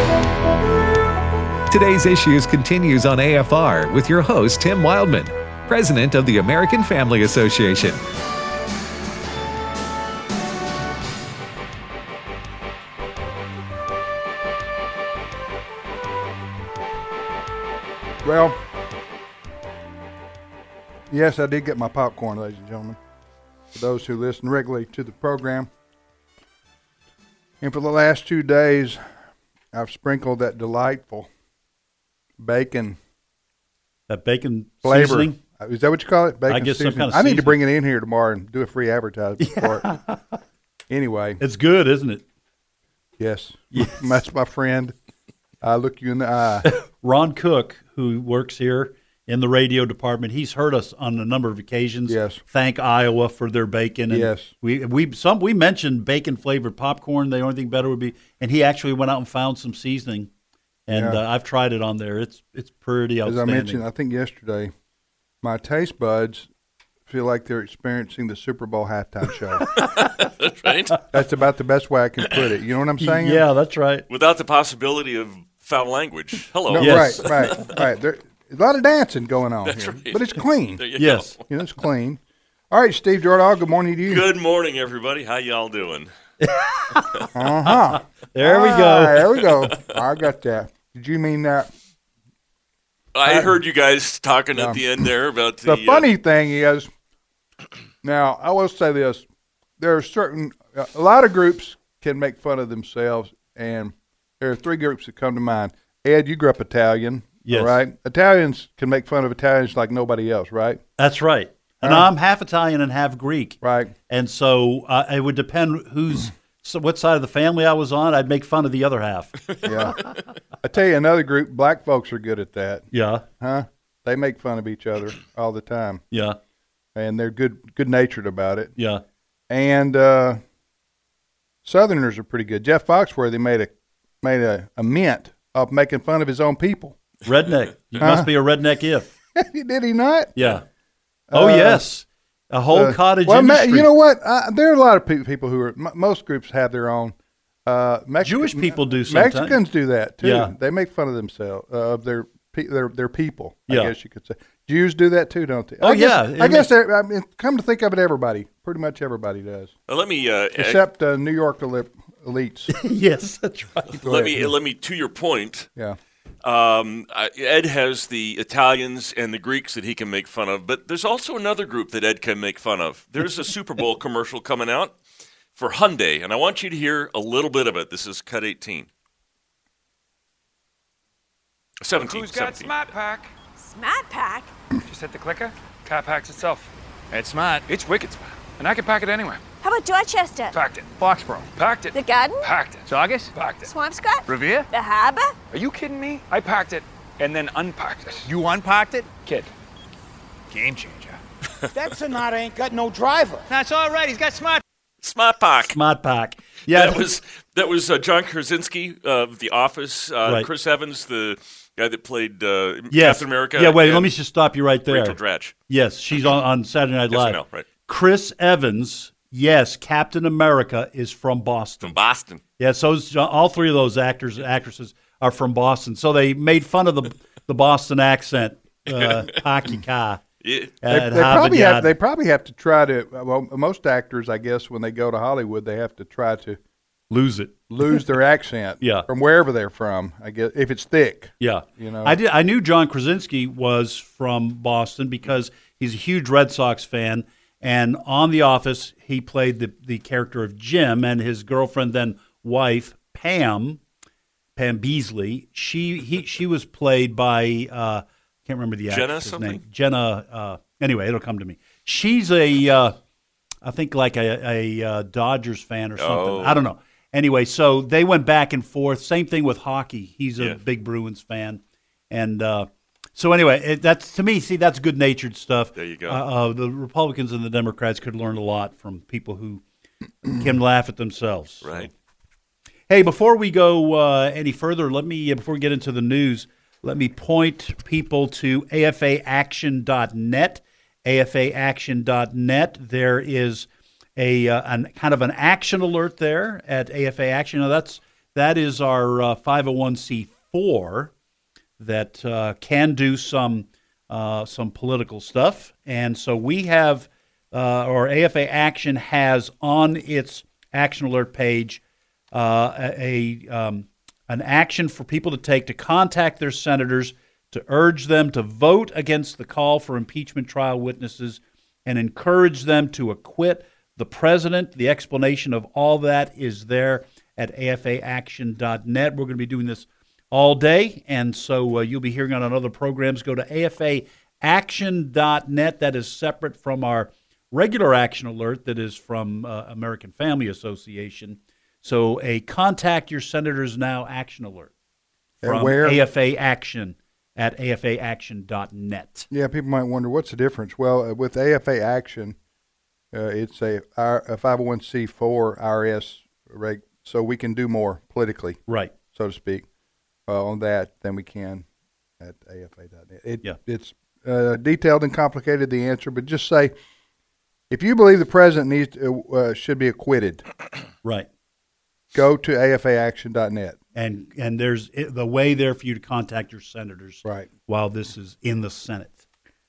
Today's Issues continues on AFR with your host, Tim Wildman, President of the American Family Association. Well, yes, I did get my popcorn, ladies and gentlemen, for those who listen regularly to the program. And for the last 2 days, I've sprinkled that delightful bacon. That bacon flavor. Seasoning? Is that what you call it? Bacon I guess seasoning? some kind of I need to seasoning. bring it in here tomorrow and do a free advertisement for it. Anyway. It's good, isn't it? Yes. That's my friend. I look you in the eye. Ron Cook, who works here in the radio department, he's heard us on a number of occasions. Yes. Thank Iowa for their bacon. And yes. We mentioned bacon flavored popcorn. The only thing better would be, and he actually went out and found some seasoning, and I've tried it on there. It's pretty outstanding. As I mentioned, I think yesterday, my taste buds feel like they're experiencing the Super Bowl halftime show. That's right. That's about the best way I can put it. You know what I'm saying? Yeah, that's right. Without the possibility of foul language. Hello. No, Yes. Right. There's a lot of dancing going on here, right. but it's clean. There you Yes. go. You know, it's clean. All right, Steve Jordan, good morning to you. Good morning, everybody. How y'all doing? Uh-huh. There we go. There we go. I got that. Did you mean that? I heard you guys talking at the end there about The funny thing is, now, I will say this. There are a lot of groups can make fun of themselves, and there are 3 groups that come to mind. Ed, you grew up Italian, Yes. right? Italians can make fun of Italians like nobody else, right? That's right. And I'm half Italian and half Greek. Right. And so it would depend what side of the family I was on. I'd make fun of the other half. Yeah. I tell you, another group, black folks are good at that. Yeah. Huh? They make fun of each other all the time, Yeah. and they're good-natured about it. Yeah. And Southerners are pretty good. Jeff Foxworthy made a mint of making fun of his own people. Redneck. You must be a redneck if. Did he not? Yeah. Oh, yes. A whole cottage industry. You know what? There are a lot of people who are. Most groups have their own. Jewish people do sometimes. Mexicans do that too. Yeah. They make fun of themselves of their people. Yeah. I guess you could say. Jews do that too, don't they? Oh, I yeah. guess come to think of it, everybody, pretty much everybody does, let me except New York elites. Yes, that's right. let me to your point. Yeah. Ed has the Italians and the Greeks that he can make fun of, but there's also another group that Ed can make fun of. There's a Super Bowl commercial coming out for Hyundai, and I want you to hear a little bit of it. This is cut 18. 17. Who's got 17. Smart Pack? Smart Pack? Just hit the clicker. Car packs itself. It's smart. It's wicked smart. And I can pack it anywhere. How about Dorchester? Packed it. Foxborough. Packed it. The Garden? Packed it. Saugus. Packed it. Swampscott? Revere. The Harbor? Are you kidding me? I packed it and then unpacked it. You unparked it? Kid. Game changer. That Sonata ain't got no driver. That's all right. He's got smart. Smart Pack. Smart Pack. Yeah. That was John Krasinski of The Office. Right. Chris Evans, the guy that played Yes. Captain America. Yeah, wait, and let me just stop you right there. Rachel Dratch. Yes, she's on Saturday Night Yes, I Live. know, right. Chris Evans, yes, Captain America is from Boston. From Boston. Yeah, so all 3 of those actors and actresses are from Boston. So they made fun of the Boston accent, hockey car. Yeah. They probably have to try to. Well, most actors, I guess, when they go to Hollywood, they have to try to lose their accent. Yeah. From wherever they're from. I guess if it's thick. Yeah, You know. I knew John Krasinski was from Boston because he's a huge Red Sox fan, and on The Office he played the character of Jim, and his girlfriend then wife Pam Beasley. She was played by can't remember the Jenna actress something? name. Jenna. Anyway, it'll come to me. She's I think like a Dodgers fan or something. Oh. I don't know. Anyway, so they went back and forth. Same thing with hockey. He's a Yeah. big Bruins fan, and so anyway, that's to me. See, that's good-natured stuff. There you go. The Republicans and the Democrats could learn a lot from people who can laugh at themselves. Right. Hey, before we go any further, before we get into the news, let me point people to afaaction.net. afaaction.net. There is a kind of an action alert there at AFA Action. Now That is our 501c4 that can do some political stuff. And so we have, or AFA Action has on its Action Alert page an action for people to take to contact their senators to urge them to vote against the call for impeachment trial witnesses and encourage them to acquit the president. The explanation of all that is there at afaaction.net. We're going to be doing this all day, and so you'll be hearing on other programs. Go to afaaction.net. That is separate from our regular Action Alert that is from American Family Association. So a Contact Your Senators Now Action Alert from AFA Action at afaaction.net. Yeah, people might wonder, what's the difference? Well, with AFA Action, it's a 501c4 IRS reg, so we can do more politically, right, so to speak, on that than we can at afa.net. It's detailed and complicated, the answer, but just say, if you believe the president should be acquitted, right, go to afaaction.net. And there's the way there for you to contact your senators right while this is in the Senate.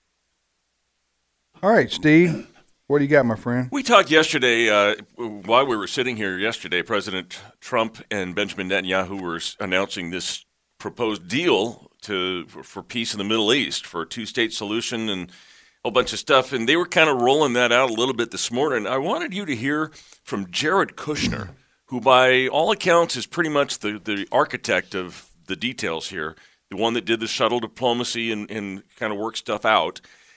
All right, Steve, what do you got, my friend? We talked yesterday, while we were sitting here yesterday, President Trump and Benjamin Netanyahu were announcing this proposed deal for peace in the Middle East, for a two-state solution and a whole bunch of stuff, and they were kind of rolling that out a little bit this morning. I wanted you to hear from Jared Kushner, who by all accounts is pretty much the architect of the details here, the one that did the shuttle diplomacy and kind of work stuff out.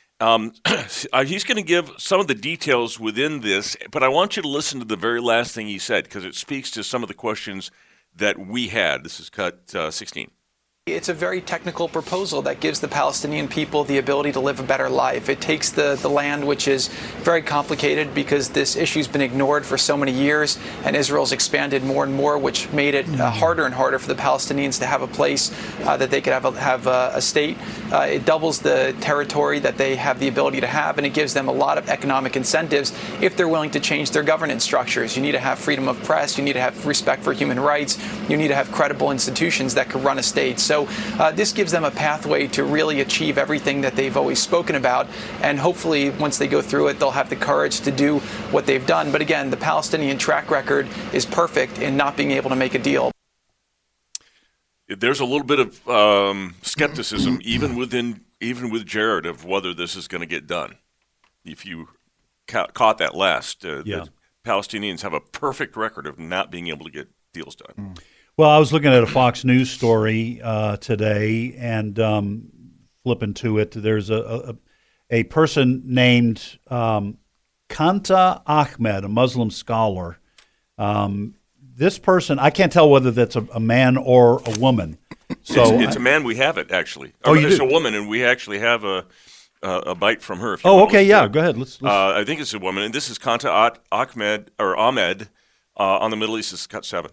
He's going to give some of the details within this, but I want you to listen to the very last thing he said because it speaks to some of the questions that we had. This is cut 16. It's a very technical proposal that gives the Palestinian people the ability to live a better life. It takes the land, which is very complicated because this issue's been ignored for so many years, and Israel's expanded more and more, which made it harder and harder for the Palestinians to have a place that they could have a state. It doubles the territory that they have the ability to have, and it gives them a lot of economic incentives if they're willing to change their governance structures. You need to have freedom of press. You need to have respect for human rights. You need to have credible institutions that could run a state. So this gives them a pathway to really achieve everything that they've always spoken about, and hopefully once they go through it, they'll have the courage to do what they've done. But again, the Palestinian track record is perfect in not being able to make a deal. There's a little bit of skepticism, even with Jared, of whether this is going to get done. If you caught that last, the Palestinians have a perfect record of not being able to get deals done. Well, I was looking at a Fox News story today and flipping to it. There's a person named Kanta Ahmed, a Muslim scholar. This person, I can't tell whether that's a man or a woman. So it's a man. We have it actually. It's a woman, and we actually have a bite from her. Okay, yeah, go ahead. Let's I think it's a woman, and this is Kanta Ahmed on the Middle East. Is cut 7.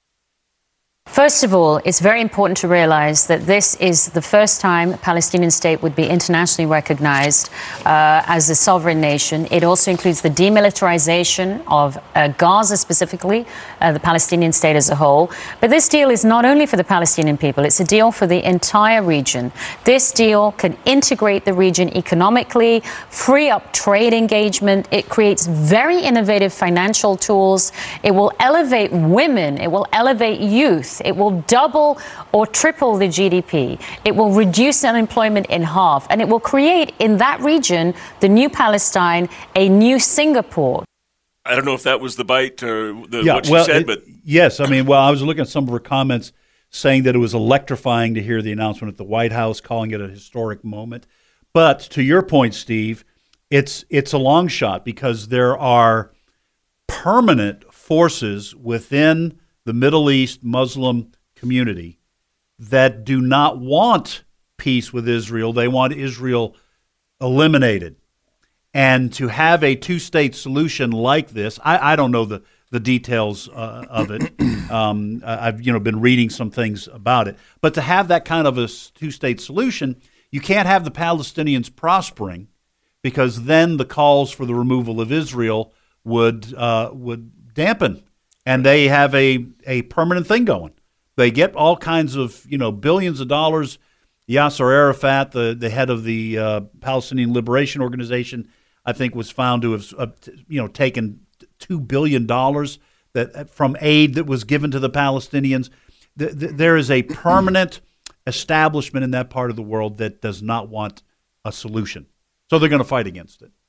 First of all, it's very important to realize that this is the first time a Palestinian state would be internationally recognized as a sovereign nation. It also includes the demilitarization of Gaza specifically, the Palestinian state as a whole. But this deal is not only for the Palestinian people, it's a deal for the entire region. This deal can integrate the region economically, free up trade engagement. It creates very innovative financial tools. It will elevate women. It will elevate youth. It will double or triple the GDP. It will reduce unemployment in half. And it will create in that region, the new Palestine, a new Singapore. I don't know if that was the bite or what she said, but... Yes, I mean, I was looking at some of her comments saying that it was electrifying to hear the announcement at the White House, calling it a historic moment. But to your point, Steve, it's a long shot because there are permanent forces within the Middle East Muslim community that do not want peace with Israel. They want Israel eliminated. And to have a two-state solution like this, I don't know the details of it. I've been reading some things about it. But to have that kind of a two-state solution, you can't have the Palestinians prospering because then the calls for the removal of Israel would dampen and they have a permanent thing going. They get all kinds of, billions of dollars. Yasser Arafat, the head of the Palestinian Liberation Organization, I think was found to have, taken $2 billion from aid that was given to the Palestinians. There is a permanent establishment in that part of the world that does not want a solution. So they're going to fight against it.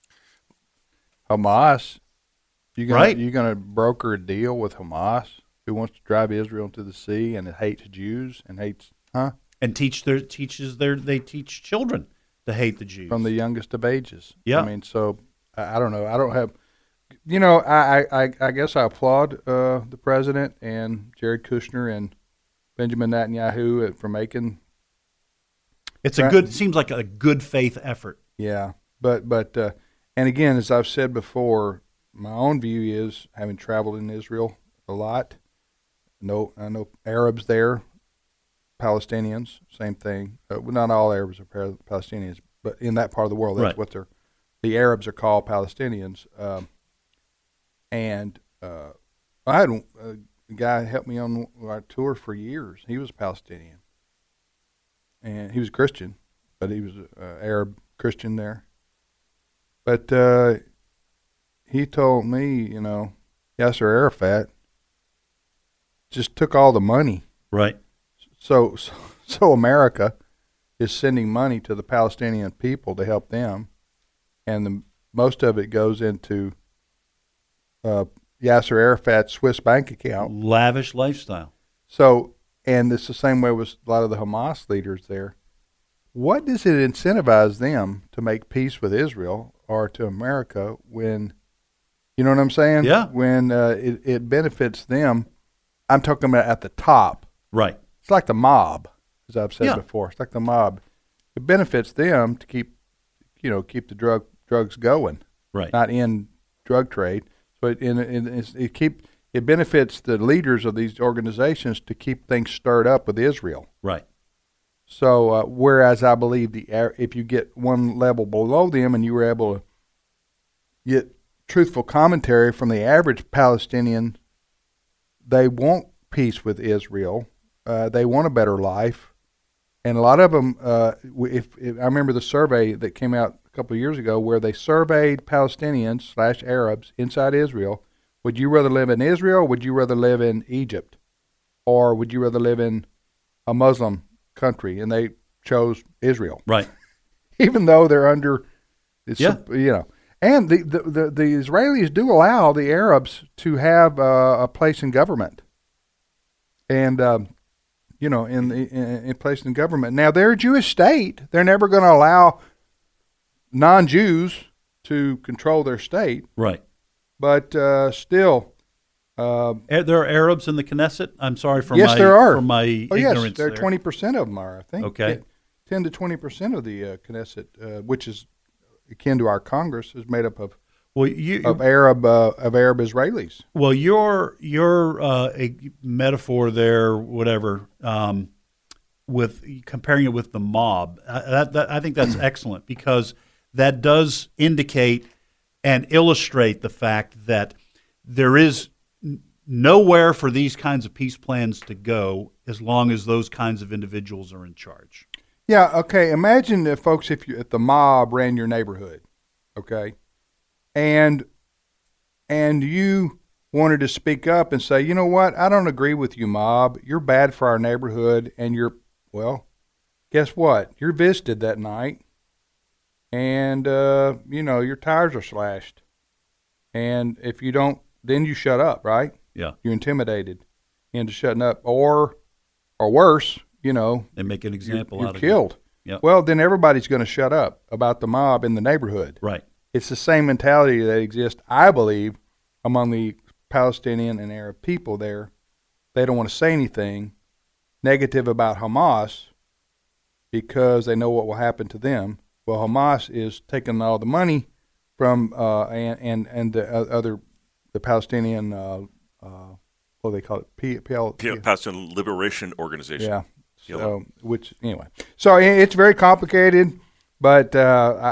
Hamas, you're going to broker a deal with Hamas, who wants to drive Israel into the sea and hates Jews and hates, and teach children to hate the Jews from the youngest of ages. Yeah, I mean, so I don't know. I don't have, I guess I applaud the president and Jared Kushner and Benjamin Netanyahu for making. Seems like a good faith effort. Yeah, but and again, as I've said before, my own view is, having traveled in Israel a lot, I know Arabs there, Palestinians, same thing. Not all Arabs are Palestinians, but in that part of the world, that's what the Arabs are called, Palestinians. And I had a guy help me on our tour for years. He was Palestinian, and he was Christian, but he was an Arab Christian there. But he told me, Yasser Arafat just took all the money. Right. So America is sending money to the Palestinian people to help them, and most of it goes into Yasser Arafat's Swiss bank account. Lavish lifestyle. So, and it's the same way with a lot of the Hamas leaders there. What does it incentivize them to make peace with Israel or to America when, you know what I'm saying? Yeah. When it benefits them. I'm talking about at the top. Right. It's like the mob, as I've said before. It's like the mob. It benefits them to keep the drugs going. Right. Not in drug trade. So it benefits the leaders of these organizations to keep things stirred up with Israel. Right. So whereas I believe if you get one level below them and you were able to get truthful commentary from the average Palestinian, they want peace with Israel. They want a better life. And a lot of them, if I remember the survey that came out a couple of years ago where they surveyed Palestinians / Arabs inside Israel. Would you rather live in Israel? Or would you rather live in Egypt? Or would you rather live in a Muslim country? And they chose Israel. Right. Even though they're under, And the Israelis do allow the Arabs to have a place in government. And, in place in government. Now, they're a Jewish state. They're never going to allow non-Jews to control their state. Right. But still. There are Arabs in the Knesset? I'm sorry for there are. For my ignorance. Yes, 20% of them are, I think. Okay. 10 to 20% of the Knesset, which is akin to our Congress, is made up of Arab Israelis. Well, your a metaphor there, whatever, with comparing it with the mob, I think that's excellent, because that does indicate and illustrate the fact that there is nowhere for these kinds of peace plans to go as long as those kinds of individuals are in charge. Yeah. Okay. Imagine, folks, if the mob ran your neighborhood, okay, and you wanted to speak up and say, you know what, I don't agree with you, mob. You're bad for our neighborhood, and guess what? You're visited that night, and your tires are slashed, and if you don't, then you shut up, right? Yeah. You're intimidated into shutting up, or worse, they make an example out of killed. Yeah. Well, then everybody's going to shut up about the mob in the neighborhood. Right. It's the same mentality that exists, I believe, among the Palestinian and Arab people there. They don't want to say anything negative about Hamas because they know what will happen to them. Well, Hamas is taking all the money from the Palestinian, what do they call it? Palestinian Liberation Organization. Yeah. So, so it's very complicated, but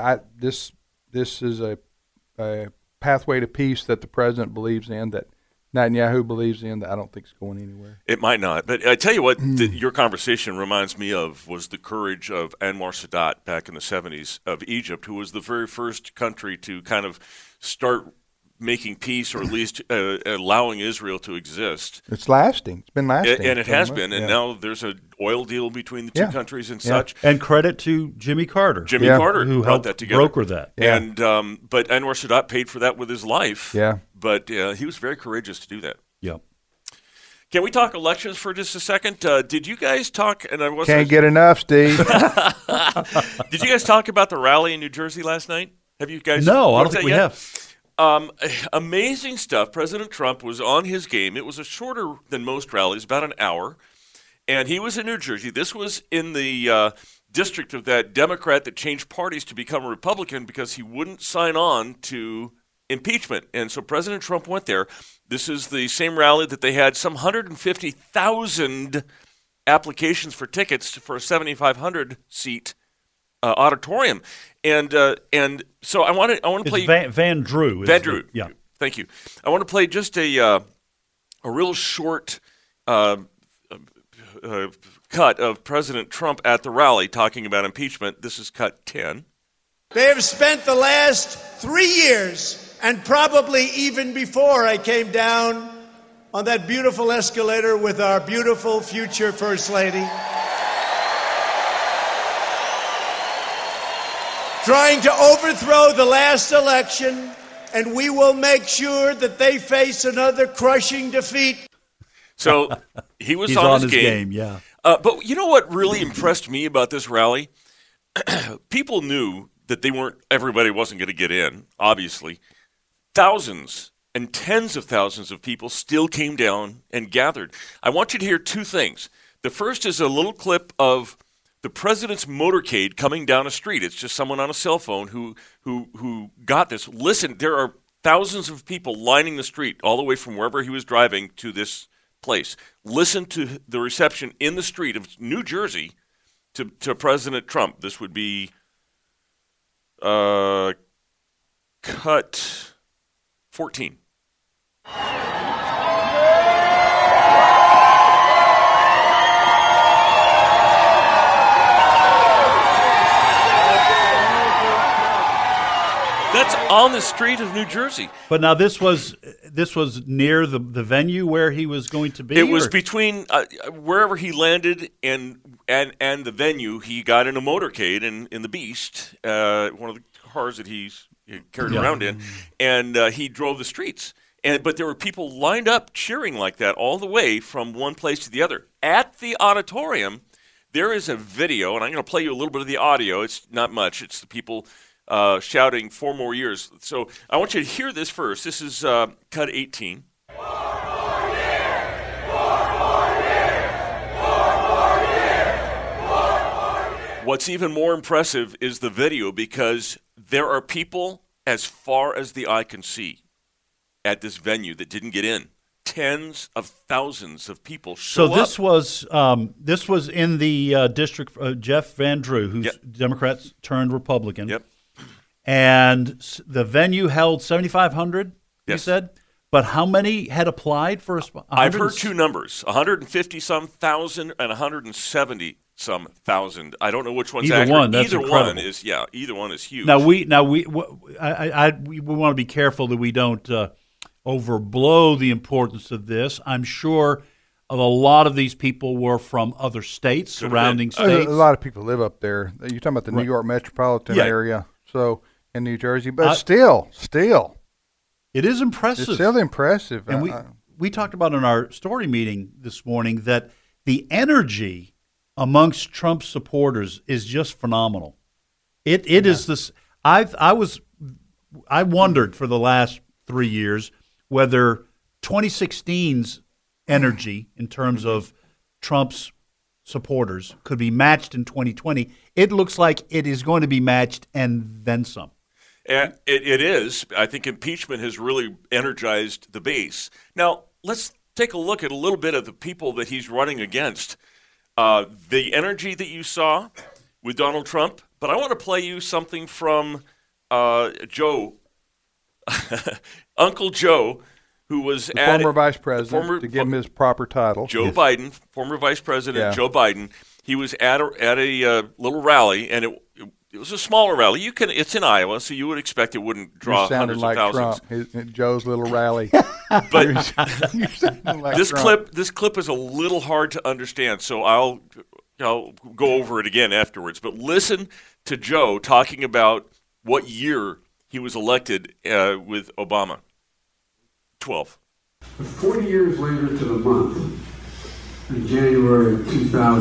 this is a pathway to peace that the president believes in, that Netanyahu believes in that I don't think it's going anywhere. It might not. But I tell you what, your conversation reminds me of was the courage of Anwar Sadat back in the 70s of Egypt, who was the very first country to kind of start making peace, or at least allowing Israel to exist. It's lasting. It's been lasting. And it has been. And now there's an oil deal between the two countries and such. And credit to Jimmy Carter. Jimmy Carter who brought helped that together. broker that. Yeah. And but Anwar Sadat paid for that with his life. Yeah. But he was very courageous to do that. Yep. Can we talk elections for just a second? Did you guys talk? And I wasn't. Can't get enough, Steve. Did you guys talk about the rally in New Jersey last night? Have you guys? No, I don't looked think at we yet? have. Amazing stuff. President Trump was on his game. It was a shorter than most rallies, about an hour. And he was in New Jersey. This was in the district of that Democrat that changed parties to become a Republican because he wouldn't sign on to impeachment. And so President Trump went there. This is the same rally that they had some 150,000 applications for tickets for a 7,500-seat auditorium. And so I want to play Van Drew. Van Drew. Yeah. Thank you. I want to play just a real short cut of President Trump at the rally talking about impeachment. This is cut 10. They have spent the last 3 years, and probably even before I came down on that beautiful escalator with our beautiful future First Lady, trying to overthrow the last election, and we will make sure that they face another crushing defeat. So he was He's on his game, yeah. But you know what really impressed me about this rally? People knew that everybody wasn't going to get in, obviously. Thousands and tens of thousands of people still came down and gathered. I want you to hear two things. The first is a little clip of the president's motorcade coming down a street. It's just someone on a cell phone who got this. Listen, there are thousands of people lining the street all the way from wherever he was driving to this place. Listen to the reception in the street of New Jersey to President Trump. This would be cut 14. That's on the street of New Jersey. But now this was near the venue where he was going to be? It was between wherever he landed and the venue. He got in a motorcade in the Beast, one of the cars that he's carried around in, and he drove the streets. But there were people lined up cheering like that all the way from one place to the other. At the auditorium, there is a video, and I'm going to play you a little bit of the audio. It's not much. It's the people shouting 4 more years. So I want you to hear this first. This is cut 18. What's even more impressive is the video, because there are people as far as the eye can see at this venue that didn't get in. Tens of thousands of people show up. So this was in the district. Jeff Van Drew, who's Democrat turned Republican. Yep. And the venue held 7,500. You said, but how many had applied for a spot? I've heard two numbers: 150-some thousand and 170-some thousand. I don't know which one's accurate. Either one is huge. Now we want to be careful that we don't overblow the importance of this. I'm sure a lot of these people were from other states, surrounding states. A lot of people live up there. You're talking about the New York metropolitan area, so in New Jersey, but still, it is impressive. It's still impressive. And we talked about in our story meeting this morning that the energy amongst Trump supporters is just phenomenal. It is this. I wondered for the last 3 years whether 2016's energy in terms of Trump's supporters could be matched in 2020. It looks like it is going to be matched and then some. And it is. I think impeachment has really energized the base. Now, let's take a look at a little bit of the people that he's running against. The energy that you saw with Donald Trump, but I want to play you something from Joe, Uncle Joe, who was the former vice president, to give him his proper title. Joe Biden, former vice president Joe Biden. He was at a little rally, and it was a smaller rally. It's in Iowa, so you would expect it wouldn't draw hundreds of thousands. Trump, Joe's little rally. But you're sounding like this Trump. clip is a little hard to understand, so I'll go over it again afterwards. But listen to Joe talking about what year he was elected with Obama. 12. 40 years later to the month, in January of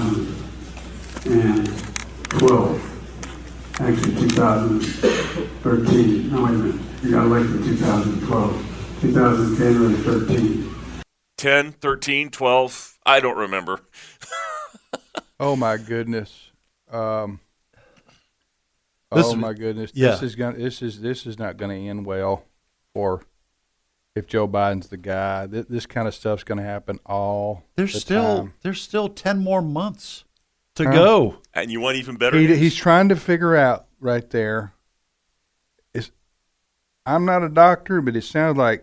2012, actually 2013, no wait a minute, you got elected in 2012, January 13. 10, 13, 12, I don't remember. Oh my goodness. My goodness. Yeah. This is not going to end well for if Joe Biden's the guy. This kind of stuff's going to happen all the time. There's still 10 more months to go. And you want even better? He's trying to figure out right there. I'm not a doctor, but it sounds like.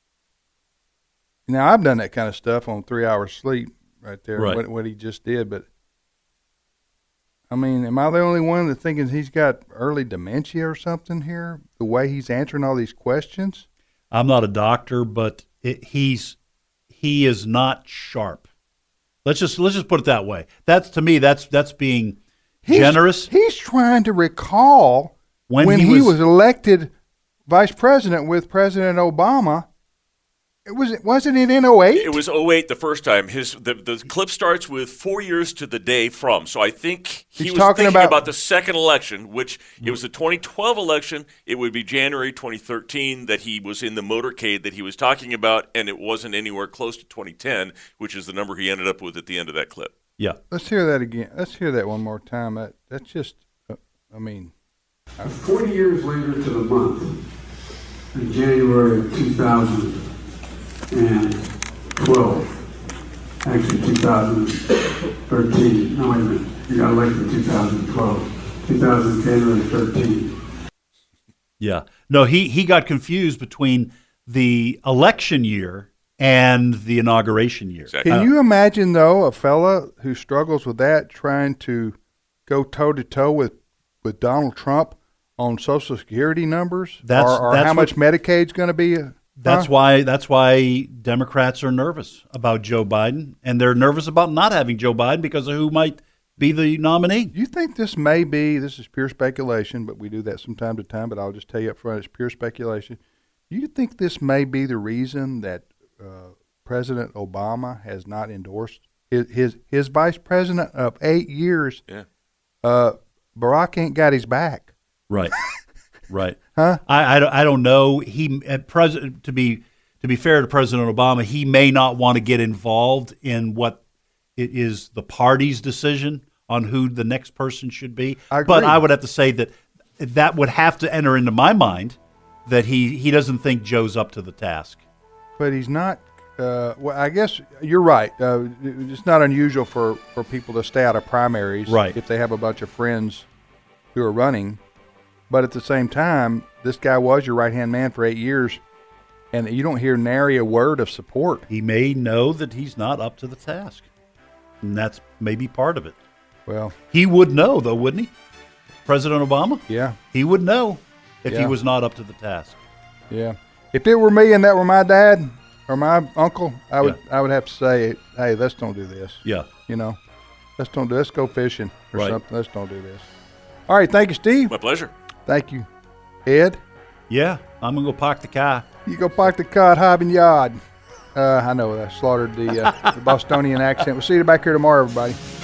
Now I've done that kind of stuff on 3 hours sleep right there. Right. What he just did, but I mean, am I the only one that thinking he's got early dementia or something here? The way he's answering all these questions. I'm not a doctor, but he is not sharp. Let's just put it that way. That's to me. That's being generous. He's trying to recall when he was elected vice president with President Obama. Wasn't it in 08? It was 08 the first time. The clip starts with 4 years to the day from. So I think he was thinking about the second election, which it was the 2012 election. It would be January 2013 that he was in the motorcade that he was talking about, and it wasn't anywhere close to 2010, which is the number he ended up with at the end of that clip. Yeah. Let's hear that again. Let's hear that one more time. That's just, I mean. 40 years later to the month, in January of 2012, actually 2013, no wait a minute, you got elected in 2012, January 13. Yeah. No, he got confused between the election year and the inauguration year. Exactly. Can you imagine, though, a fella who struggles with that trying to go toe-to-toe with Donald Trump on Social Security numbers? That's how much Medicaid's going to be? That's why Democrats are nervous about Joe Biden, and they're nervous about not having Joe Biden because of who might be the nominee. You think this is pure speculation, but we do that from time to time, but I'll just tell you up front, it's pure speculation. Do you think this may be the reason that President Obama has not endorsed his vice president of 8 years? Yeah. Barack ain't got his back. Right. Right. Huh? I don't know. To be fair to President Obama, he may not want to get involved in what it is the party's decision on who the next person should be. But I would have to say that would have to enter into my mind that he doesn't think Joe's up to the task. But he's not. Well, I guess you're right. It's not unusual for people to stay out of primaries, right, if they have a bunch of friends who are running. But at the same time, this guy was your right-hand man for 8 years, and you don't hear nary a word of support. He may know that he's not up to the task, and that's maybe part of it. Well, he would know, though, wouldn't he? President Obama? Yeah. He would know if he was not up to the task. Yeah. If it were me and that were my dad or my uncle, I would have to say, hey, let's don't do this. Yeah. Let's go fishing or something. Let's don't do this. All right. Thank you, Steve. My pleasure. Thank you. Ed? Yeah. I'm going to go park the car. You go park the car at Hobbin Yard. I know I slaughtered the Bostonian accent. We'll see you back here tomorrow, everybody.